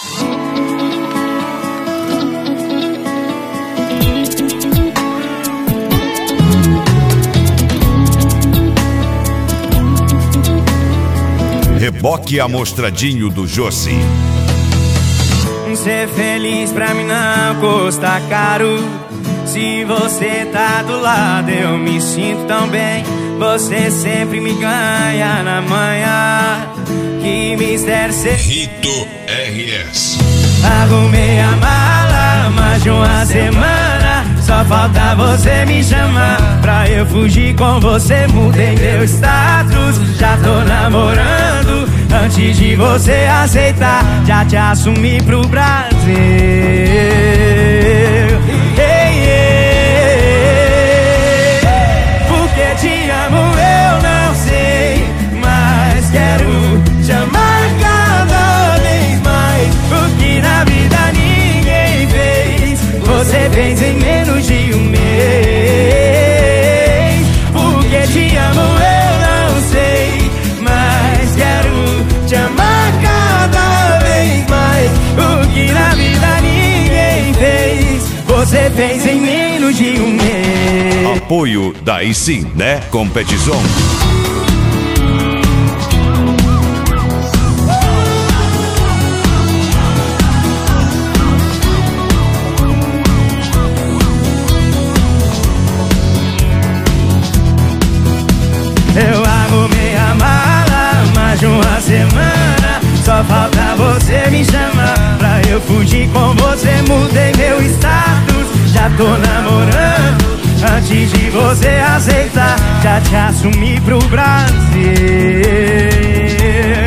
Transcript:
Reboque amostradinho do Josi. Ser feliz pra mim não custa caro. Se você tá do lado eu me sinto tão bem. Você sempre me ganha na manhã. Que mistério ser Rito RS. Arrumei a mala mais de uma semana. Só falta você me chamar pra eu fugir com você. Mudei meu status, já tô namorando. Antes de você aceitar, já te assumi pro Brasil. Porque te amo eu não sei, mas quero te amar cada vez mais. O que na vida ninguém fez, você fez em menos de um mês. Porque te amo eu não sei, mas quero te amar cada vez mais. O que na vida ninguém fez, você fez em menos de um mês. Apoio daí sim, né? Competição. Eu arrumei a mala mais de uma semana. Só falta você me chamar pra eu fugir com você. Mudei meu status, já tô namorando. Antes de você aceitar, já te assumi pro Brasil.